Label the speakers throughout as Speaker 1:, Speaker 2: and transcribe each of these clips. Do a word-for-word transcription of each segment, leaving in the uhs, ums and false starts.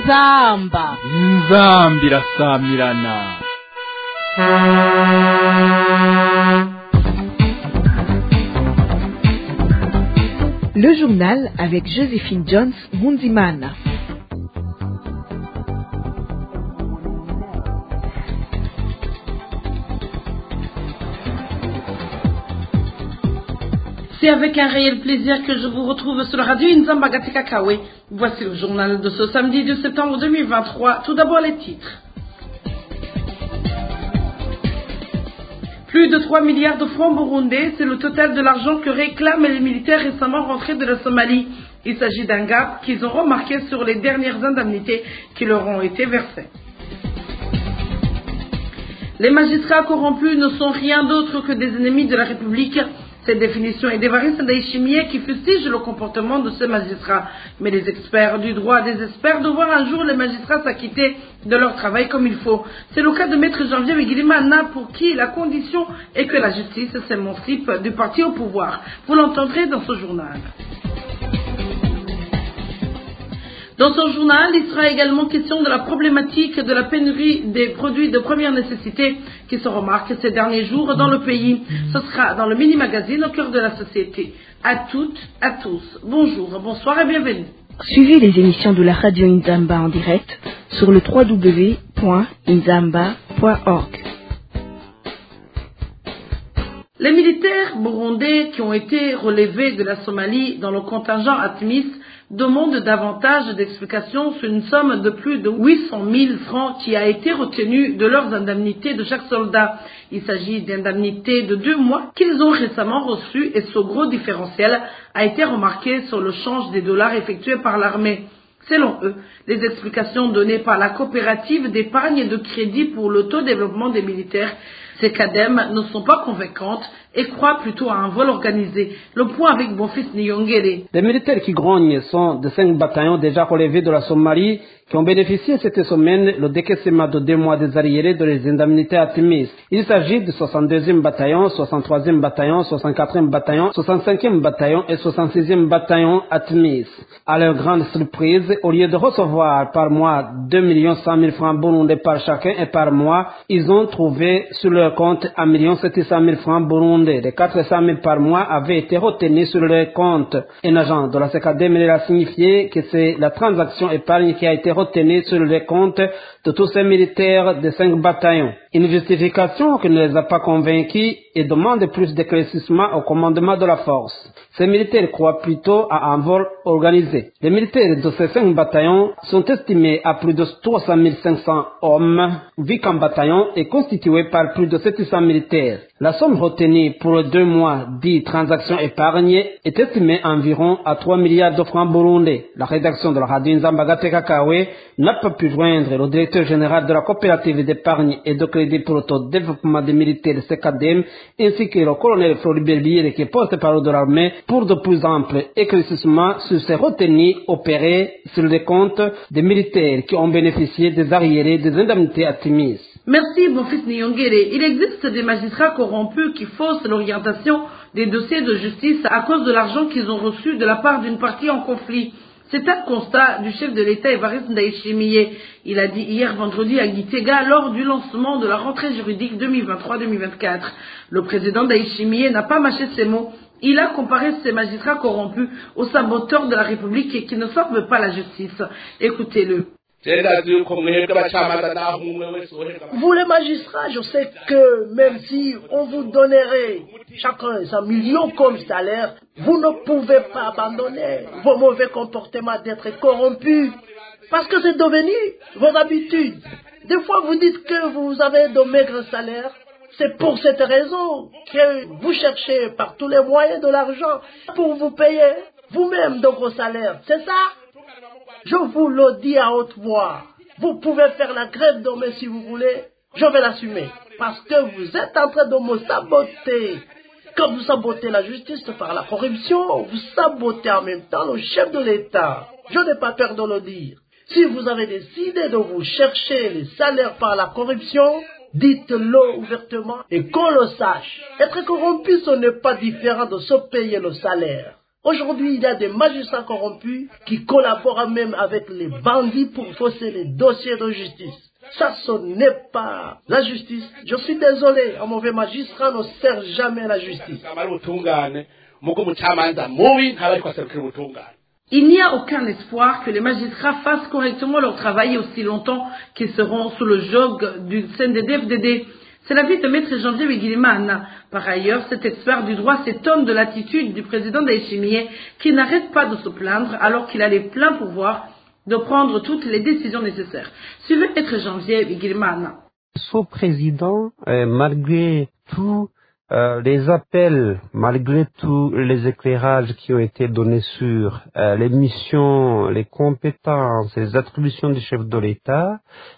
Speaker 1: inzamba
Speaker 2: inzamba irasamirana.
Speaker 3: Le journal avec Joséphine Jones Ngunzimana.
Speaker 4: C'est avec un réel plaisir que je vous retrouve sur la radio Inzamba Gateka Kawe. Voici le journal de ce samedi deux septembre deux mille vingt-trois. Tout d'abord les titres. Plus de trois milliards de francs burundais, c'est le total de l'argent que réclament les militaires récemment rentrés de la Somalie. Il s'agit d'un gap qu'ils ont remarqué sur les dernières indemnités qui leur ont été versées. Les magistrats corrompus ne sont rien d'autre que des ennemis de la République. Cette définition est d'Évariste Ndayishimiye qui fustige le comportement de ces magistrats. Mais les experts du droit désespèrent de voir un jour les magistrats s'acquitter de leur travail comme il faut. C'est le cas de Maître Janvier Bigirimana pour qui la condition est que la justice s'émancipe du parti au pouvoir. Vous l'entendrez dans ce journal. Dans ce journal, il sera également question de la problématique de la pénurie des produits de première nécessité qui se remarque ces derniers jours dans le pays. Ce sera dans le mini-magazine au cœur de la société. À toutes, à tous, bonjour, bonsoir et bienvenue.
Speaker 3: Suivez les émissions de la radio Inzamba en direct sur le w w w point inzamba point org.
Speaker 4: Les militaires burundais qui ont été relevés de la Somalie dans le contingent ATMIS demandent davantage d'explications sur une somme de plus de huit cent mille francs qui a été retenue de leurs indemnités de chaque soldat. Il s'agit d'indemnités de deux mois qu'ils ont récemment reçues et ce gros différentiel a été remarqué sur le change des dollars effectué par l'armée. Selon eux, les explications données par la coopérative d'épargne et de crédit pour l'autodéveloppement des militaires, ces CADEM, ne sont pas convaincantes et croient plutôt à un vol organisé. Le point avec Bonfils Nyongere.
Speaker 5: Les militaires qui grognent sont de cinq bataillons déjà relevés de la Somalie qui ont bénéficié cette semaine le décaissement de deux mois des arriérés de les indemnités ATMIS. Il s'agit du soixante-deuxième bataillon, soixante-troisième bataillon, soixante-quatrième bataillon, soixante-cinquième bataillon et soixante-sixième bataillon ATMIS. À leur grande surprise, au lieu de recevoir par mois deux millions cent mille francs burundais par chacun et par mois, ils ont trouvé sur leur compte un million sept cent mille francs burundais. Les quatre cent mille par mois avaient été retenus sur leur compte. Un agent de la C K D M a signifié que c'est la transaction épargne qui a été retenue sur les comptes de tous ces militaires de cinq bataillons. Une justification qui ne les a pas convaincus et demande plus d'éclaircissement au commandement de la force. Ces militaires croient plutôt à un vol organisé. Les militaires de ces cinq bataillons sont estimés à plus de trois cent mille cinq cents hommes, vu qu'un bataillon est constitué par plus de sept cents militaires. La somme retenue pour les deux mois dits transactions épargnées est estimée environ à trois milliards de francs burundais. La rédaction de la radio Nzamba Gateka Kawe n'a pas pu joindre le directeur général de la coopérative d'épargne et de crédit pour l'autodéveloppement des militaires C K D M ainsi que le colonel Floribert Bière qui est porte-parole de l'armée pour de plus amples éclaircissements sur ces retenues opérées sur les comptes des militaires qui ont bénéficié des arriérés des indemnités ATMIS.
Speaker 4: Merci, mon fils Nyongere. Il existe des magistrats corrompus qui faussent l'orientation des dossiers de justice à cause de l'argent qu'ils ont reçu de la part d'une partie en conflit. C'est un constat du chef de l'État Évariste Ndayishimiye. Il a dit hier vendredi à Gitega lors du lancement de la rentrée juridique deux mille vingt-trois deux mille vingt-quatre. Le président Ndayishimiye n'a pas mâché ses mots. Il a comparé ces magistrats corrompus aux saboteurs de la République et qui ne servent pas la justice. Écoutez-le.
Speaker 6: Vous les magistrats, je sais que même si on vous donnerait chacun cent millions comme salaire, vous ne pouvez pas abandonner vos mauvais comportements d'être corrompus parce que c'est devenu vos habitudes. Des fois vous dites que vous avez de maigres salaires. C'est pour cette raison que vous cherchez par tous les moyens de l'argent pour vous payer vous-même de vos salaires. C'est ça? Je vous le dis à haute voix. Vous pouvez faire la grève demain si vous voulez. Je vais l'assumer. Parce que vous êtes en train de me saboter. Quand vous sabotez la justice par la corruption, vous sabotez en même temps le chef de l'État. Je n'ai pas peur de le dire. Si vous avez décidé de vous chercher les salaires par la corruption, dites-le ouvertement et qu'on le sache. Être corrompu, ce n'est pas différent de se payer le salaire. Aujourd'hui, il y a des magistrats corrompus qui collaborent même avec les bandits pour fausser les dossiers de justice. Ça, ce n'est pas la justice. Je suis désolé, un mauvais magistrat ne sert jamais la justice.
Speaker 4: Il n'y a aucun espoir que les magistrats fassent correctement leur travail aussi longtemps qu'ils seront sous le joug du C N D D F D D. C'est l'avis de Maître Janvier Bigirimana. Par ailleurs, cet expert du droit s'étonne de l'attitude du président Ndayishimiye qui n'arrête pas de se plaindre alors qu'il a les pleins pouvoirs de prendre toutes les décisions nécessaires. Suivez Maître Janvier Bigirimana.
Speaker 1: Ce président, euh, malgré tout, Euh, les appels, malgré tous les éclairages qui ont été donnés sur euh, les missions, les compétences, les attributions du chef de l'État,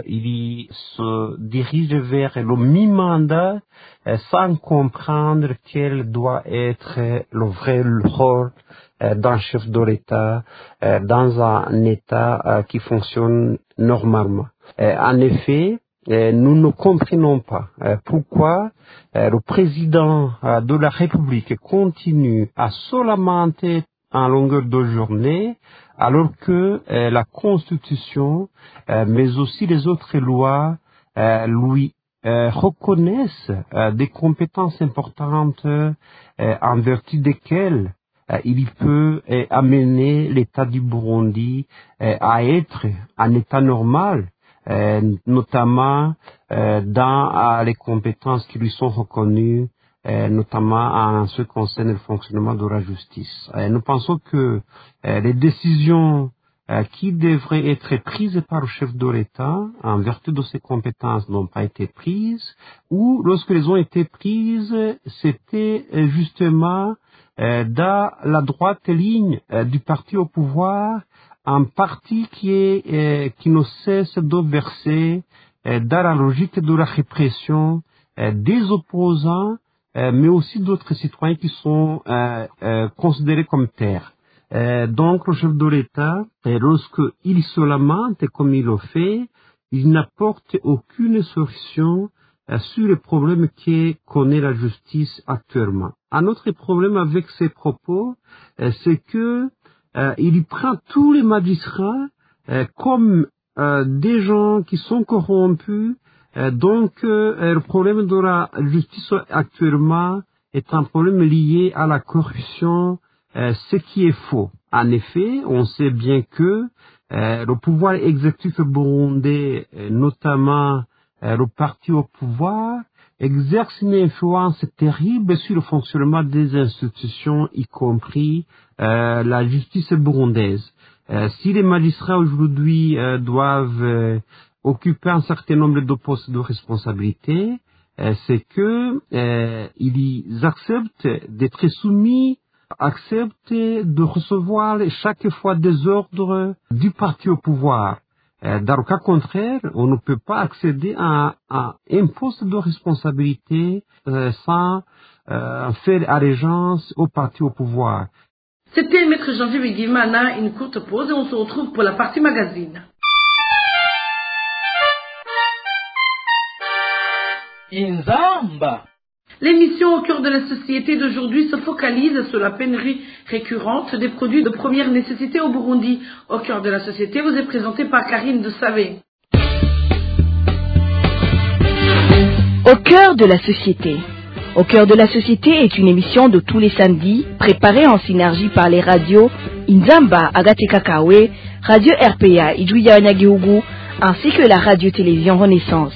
Speaker 1: il se dirige vers le mi-mandat euh, sans comprendre quel doit être le vrai rôle euh, d'un chef de l'État euh, dans un État euh, qui fonctionne normalement. Euh, en effet, Euh, nous ne comprenons pas euh, pourquoi euh, le président euh, de la République continue à se lamenter en longueur de journée alors que euh, la Constitution, euh, mais aussi les autres lois, euh, lui euh, reconnaissent euh, des compétences importantes euh, en vertu desquelles euh, il peut euh, amener l'État du Burundi euh, à être un État normal. Euh, notamment euh, dans euh, les compétences qui lui sont reconnues, euh, notamment en ce qui concerne le fonctionnement de la justice. Euh, nous pensons que euh, les décisions euh, qui devraient être prises par le chef de l'État, en vertu de ses compétences, n'ont pas été prises, ou lorsqu'elles ont été prises, c'était euh, justement euh, dans la droite ligne euh, du parti au pouvoir, un parti qui est euh, qui ne cesse de verser euh, dans la logique de la répression euh, des opposants, euh, mais aussi d'autres citoyens qui sont euh, euh, considérés comme tels. Euh, donc le chef de l'État, euh, lorsqu'il se lamente comme il le fait, il n'apporte aucune solution euh, sur les problèmes que connaît la justice actuellement. Un autre problème avec ces propos, euh, c'est que Euh, il y prend tous les magistrats euh, comme euh, des gens qui sont corrompus. Euh, donc, euh, le problème de la justice actuellement est un problème lié à la corruption, euh, ce qui est faux. En effet, on sait bien que euh, le pouvoir exécutif burundais, euh, notamment euh, le parti au pouvoir, exerce une influence terrible sur le fonctionnement des institutions, y compris euh, la justice burundaise. Euh, si les magistrats aujourd'hui euh, doivent euh, occuper un certain nombre de postes de responsabilité, euh, c'est que euh, ils acceptent d'être soumis, acceptent de recevoir chaque fois des ordres du parti au pouvoir. Dans le cas contraire, on ne peut pas accéder à, à un poste de responsabilité euh, sans euh, faire allégeance au parti au pouvoir.
Speaker 4: C'était Maître Janvier Bigirimana, une courte pause et on se retrouve pour la partie magazine.
Speaker 2: Inzamba.
Speaker 4: L'émission au cœur de la société d'aujourd'hui se focalise sur la pénurie récurrente des produits de première nécessité au Burundi. Au cœur de la société vous est présenté par Karine de Savé.
Speaker 3: Au cœur de la société. Au cœur de la société est une émission de tous les samedis, préparée en synergie par les radios Inzamba, Agatekakawe, Radio R P A, Idjouya Nyagihugu, ainsi que la radio-télévision Renaissance.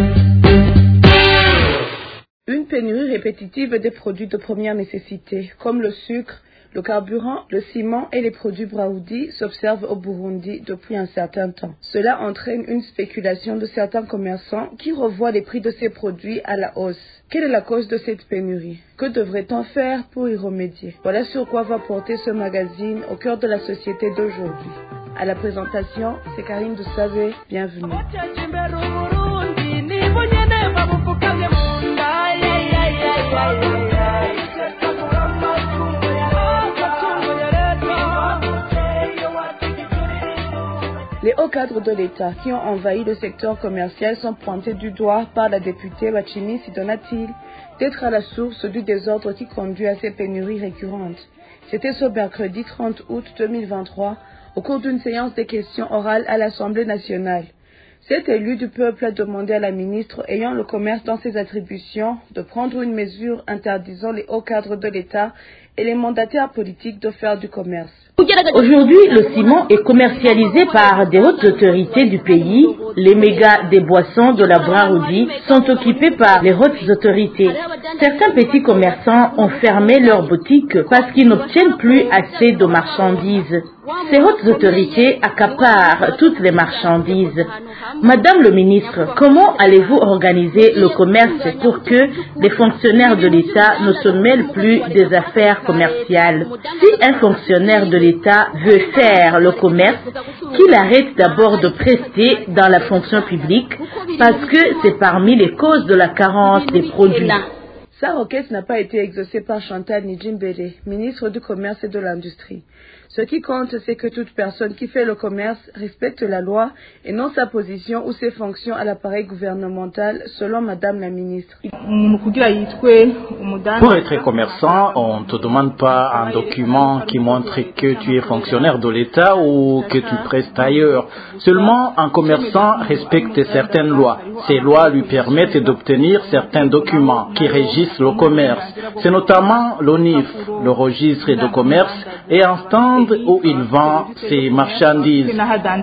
Speaker 7: Une pénurie répétitive des produits de première nécessité, comme le sucre, le carburant, le ciment et les produits braoudi s'observe au Burundi depuis un certain temps. Cela entraîne une spéculation de certains commerçants qui revoient les prix de ces produits à la hausse. Quelle est la cause de cette pénurie? Que devrait-on faire pour y remédier? Voilà sur quoi va porter ce magazine au cœur de la société d'aujourd'hui. À la présentation, c'est Karine de Savé. Bienvenue. Les hauts cadres de l'État qui ont envahi le secteur commercial sont pointés du doigt par la députée Bachimi Sidonatil, d'être à la source du désordre qui conduit à ces pénuries récurrentes. C'était ce mercredi trente août deux mille vingt-trois, au cours d'une séance de questions orales à l'Assemblée nationale. Cet élu du peuple a demandé à la ministre ayant le commerce dans ses attributions de prendre une mesure interdisant les hauts cadres de l'État et les mandataires politiques de faire du commerce.
Speaker 8: Aujourd'hui, le ciment est commercialisé par des hautes autorités du pays. Les mégas des boissons de la Braroudi sont occupés par les hautes autorités. Certains petits commerçants ont fermé leurs boutiques parce qu'ils n'obtiennent plus assez de marchandises. Ces hautes autorités accaparent toutes les marchandises. Madame le ministre, comment allez-vous organiser le commerce pour que les fonctionnaires de l'État ne se mêlent plus des affaires commerciales? Si un fonctionnaire de l'État veut faire le commerce, qu'il arrête d'abord de prester dans la fonction publique parce que c'est parmi les causes de la carence des produits.
Speaker 7: Sa requête n'a pas été exaucée par Chantal Nidjimbele, ministre du Commerce et de l'Industrie. Ce qui compte, c'est que toute personne qui fait le commerce respecte la loi et non sa position ou ses fonctions à l'appareil gouvernemental, selon Madame la ministre.
Speaker 9: Pour être commerçant, on ne te demande pas un document qui montre que tu es fonctionnaire de l'État ou que tu prestes ailleurs. Seulement, un commerçant respecte certaines lois. Ces lois lui permettent d'obtenir certains documents qui régissent le commerce. C'est notamment l'O N I F, le registre de commerce, et un stand où il vend ses marchandises.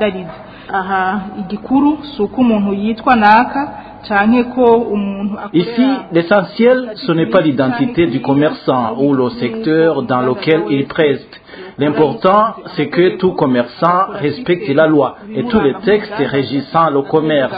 Speaker 9: Ici, l'essentiel, ce n'est pas l'identité du commerçant ou le secteur dans lequel il preste. L'important, c'est que tout commerçant respecte la loi et tous les textes régissant le commerce.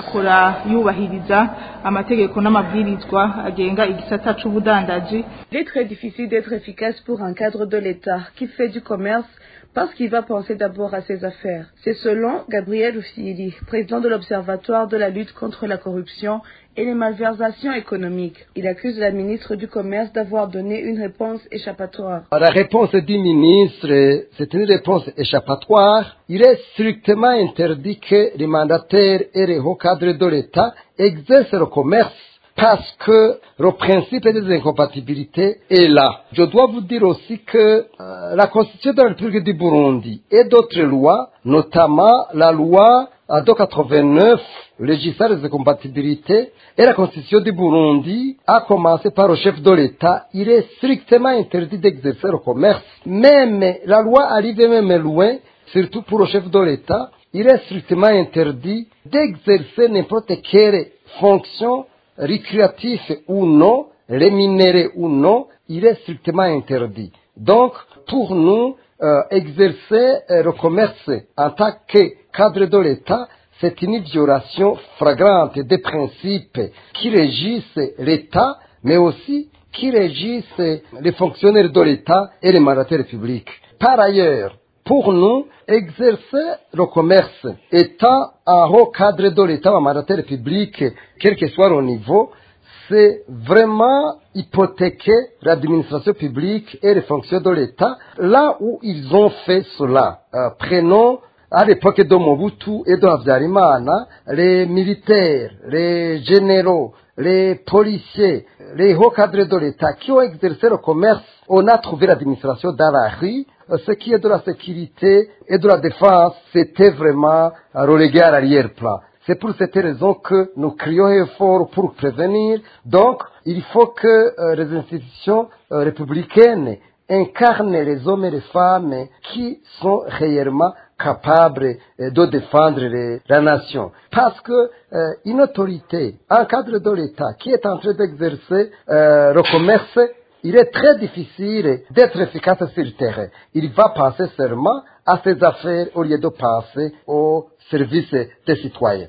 Speaker 7: Il est très difficile d'être efficace pour un cadre de l'État qui fait du commerce parce qu'il va penser d'abord à ses affaires. C'est selon Gabriel Oufili, président de l'Observatoire de la lutte contre la corruption et les malversations économiques. Il accuse la ministre du Commerce d'avoir donné une réponse échappatoire.
Speaker 10: La réponse du ministre, c'est une réponse échappatoire. Il est strictement interdit que les mandataires et les hauts cadres de l'État exercent le commerce, parce que le principe des incompatibilités est là. Je dois vous dire aussi que euh, la Constitution de la République du Burundi et d'autres lois, notamment la loi deux cent quatre-vingt-neuf, régissant les incompatibilités, et la Constitution du Burundi, a commencé par le chef de l'État. Il est strictement interdit d'exercer le commerce. Même la loi arrive même loin, surtout pour le chef de l'État, il est strictement interdit d'exercer n'importe quelle fonction récréatif ou non, rémunéré ou non, il est strictement interdit. Donc, pour nous, euh, exercer euh, le commerce en tant que cadre de l'État, c'est une violation flagrante des principes qui régissent l'État, mais aussi qui régissent les fonctionnaires de l'État et les mandataires publics. Par ailleurs, pour nous, exercer le commerce étant un haut cadre de l'État ou un mandataire public, quel que soit le niveau, c'est vraiment hypothéquer l'administration publique et les fonctions de l'État là où ils ont fait cela. Euh, prenons à l'époque de Mobutu et de Habyarimana, les militaires, les généraux, les policiers, les hauts cadres de l'État qui ont exercé le commerce, on a trouvé l'administration dans la rue. Ce qui est de la sécurité et de la défense, c'était vraiment relégué à l'arrière-plan. C'est pour cette raison que nous crions fort pour prévenir. Donc, il faut que euh, les institutions euh, républicaines incarnent les hommes et les femmes qui sont réellement capables euh, de défendre les, la nation. Parce que euh, une autorité, un cadre de l'État qui est en train d'exercer euh, le commerce, il est très difficile d'être efficace sur le terrain. Il va penser seulement à ses affaires au lieu de penser au service des citoyens.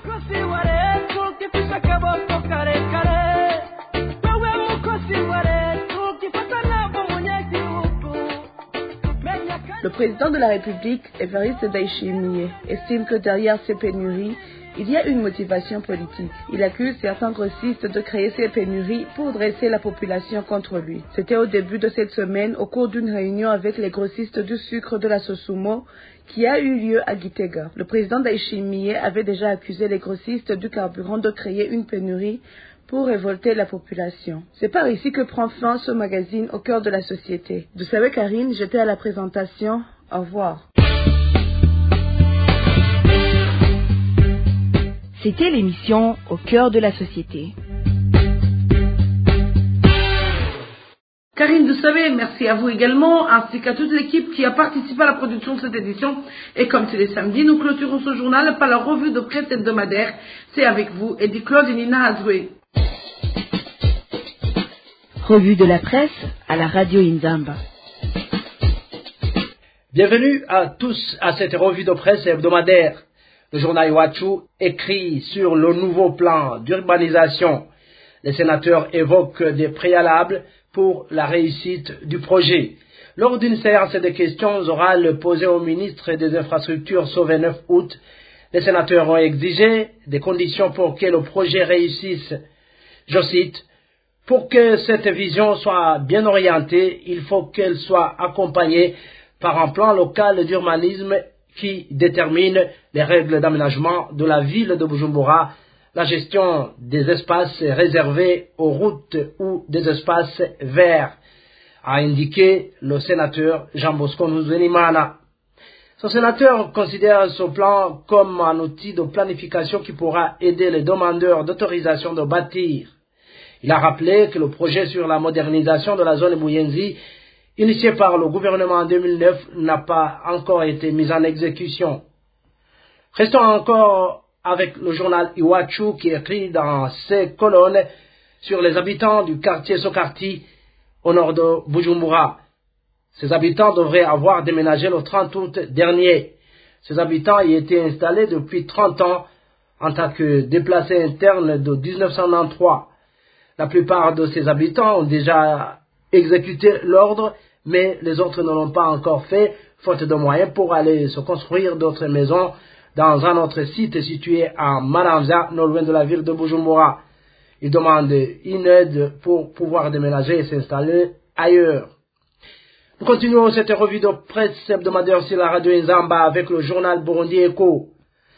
Speaker 7: Le président de la République, Évariste Ndayishimiye, estime que derrière ces pénuries, il y a une motivation politique. Il accuse certains grossistes de créer ces pénuries pour dresser la population contre lui. C'était au début de cette semaine, au cours d'une réunion avec les grossistes du sucre de la Sosumo, qui a eu lieu à Gitega. Le président Ndayishimiye avait déjà accusé les grossistes du carburant de créer une pénurie pour révolter la population. C'est par ici que prend fin ce magazine au cœur de la société. Vous savez, Karine, j'étais à la présentation. Au revoir.
Speaker 3: C'était l'émission Au cœur de la société.
Speaker 4: Karine Doussabé, merci à vous également, ainsi qu'à toute l'équipe qui a participé à la production de cette édition. Et comme tous les samedis, nous clôturons ce journal par la revue de presse hebdomadaire. C'est avec vous, Eddie Claude et Nina Adoué.
Speaker 3: Revue de la presse à la radio Inzamba.
Speaker 11: Bienvenue à tous à cette revue de presse hebdomadaire. Le journal Iwachu écrit sur le nouveau plan d'urbanisation. Les sénateurs évoquent des préalables pour la réussite du projet. Lors d'une séance de questions orales posées au ministre des Infrastructures ce vingt-neuf août, les sénateurs ont exigé des conditions pour que le projet réussisse. Je cite, « Pour que cette vision soit bien orientée, il faut qu'elle soit accompagnée par un plan local d'urbanisme qui détermine les règles d'aménagement de la ville de Bujumbura, la gestion des espaces réservés aux routes ou des espaces verts, a indiqué le sénateur Jean Bosco Nzuenimana. Ce sénateur considère ce plan comme un outil de planification qui pourra aider les demandeurs d'autorisation de bâtir. Il a rappelé que le projet sur la modernisation de la zone Buyenzi, initié par le gouvernement en deux mille neuf, n'a pas encore été mis en exécution. Restons encore avec le journal Iwachu qui écrit dans ses colonnes sur les habitants du quartier Sokarti au nord de Bujumbura. Ces habitants devraient avoir déménagé le trente août dernier. Ces habitants y étaient installés depuis trente ans en tant que déplacés internes de mille neuf cent quatre-vingt-treize. La plupart de ces habitants ont déjà exécuté l'ordre, mais les autres ne l'ont pas encore fait, faute de moyens pour aller se construire d'autres maisons dans un autre site situé à Maramza, non loin de la ville de Bujumbura. Ils demandent une aide pour pouvoir déménager et s'installer ailleurs. Nous continuons cette revue de presse hebdomadaire sur la radio Inzamba avec le journal Burundi Echo.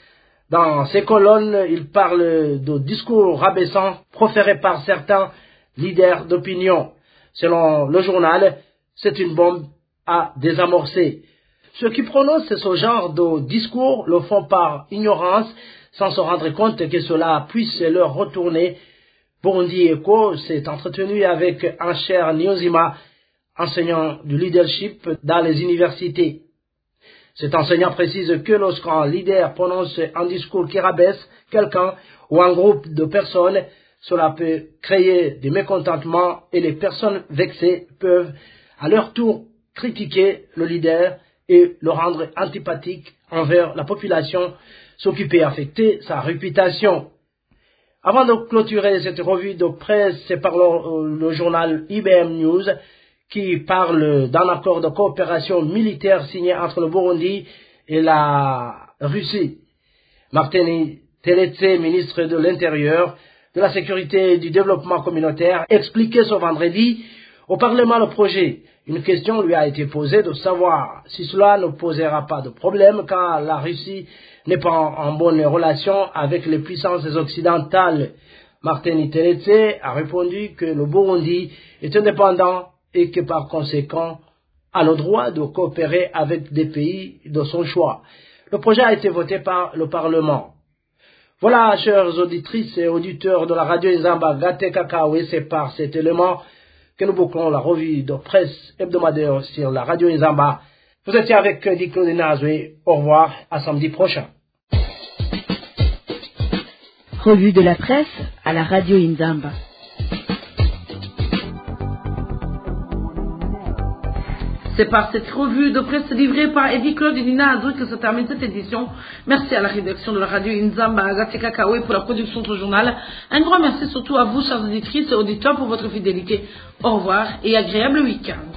Speaker 11: Dans ces colonnes, il parle de discours rabaissants proférés par certains leaders d'opinion. Selon le journal, c'est une bombe à désamorcer. Ceux qui prononcent ce genre de discours le font par ignorance, sans se rendre compte que cela puisse leur retourner. Burundi Echo s'est entretenu avec Ancher Niyonzima, enseignant du leadership dans les universités. Cet enseignant précise que lorsqu'un leader prononce un discours qui rabaisse quelqu'un ou un groupe de personnes, cela peut créer des mécontentements et les personnes vexées peuvent à leur tour critiquer le leader et le rendre antipathique envers la population, ce qui peut affecter sa réputation. Avant de clôturer cette revue de presse, c'est par le, le journal I B M News qui parle d'un accord de coopération militaire signé entre le Burundi et la Russie. Martin Teretse, ministre de l'Intérieur, de la Sécurité et du Développement communautaire, expliquait ce vendredi au Parlement le projet. Une question lui a été posée de savoir si cela ne posera pas de problème car la Russie n'est pas en, en bonne relation avec les puissances occidentales. Martin Teretse a répondu que le Burundi est indépendant et que par conséquent a le droit de coopérer avec des pays de son choix. Le projet a été voté par le Parlement. Voilà, chers auditrices et auditeurs de la radio Inzamba Gate Kakawe, c'est par cet élément que nous bouclons la revue de presse hebdomadaire sur la radio Inzamba. Vous étiez avec Diclo de Nazoué. Au revoir, à samedi prochain.
Speaker 3: Revue de la presse à la radio Inzamba.
Speaker 4: C'est par cette revue de presse livrée par Eddie Claude et Nina Adou que se termine cette édition. Merci à la rédaction de la radio Inzamba, à Gate Kakawe pour la production de ce journal. Un grand merci surtout à vous, chers auditrices et auditeurs, pour votre fidélité. Au revoir et agréable week-end.